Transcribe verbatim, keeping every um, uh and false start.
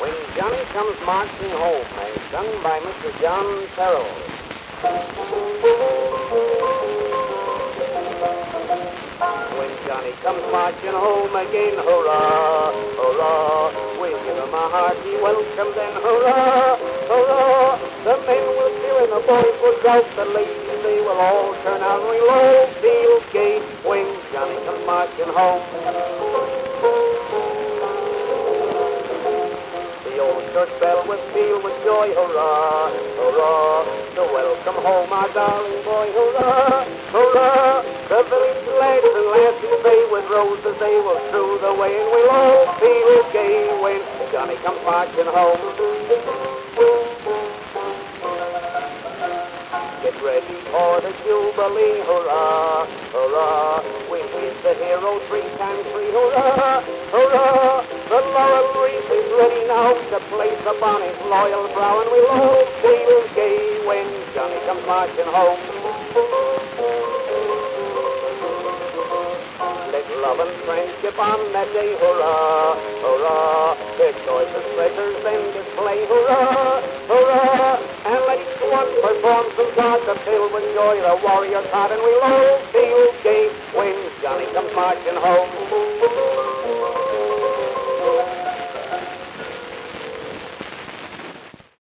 When Johnny Comes Marching Home, as sung by Mister John Terrell. When Johnny comes marching home again, hurrah, hurrah, we'll give him a hearty welcome then, hurrah, hurrah. The men will cheer and the boys will shout, the ladies they will all turn out and we'll all feel gay when Johnny comes marching home. The old church bell will peal with joy, hurrah, hurrah, to welcome home our darling boy, hurrah, hurrah. The village lads and lasses, they with roses, they will strew the way, and we'll all feel gay when Johnny comes marching home. Get ready for the jubilee, hurrah, hurrah. We'll give the hero three times three, hurrah, hurrah. The laurel wreath is ready now to place upon his loyal brow, and we'll all feel gay when Johnny comes marching home. Let love and friendship on that day, hurrah, hurrah. Their choicest treasures then display, hurrah, hurrah. And let each one perform some song to fill with joy the warrior's heart, and we'll all feel gay when Johnny comes marching home.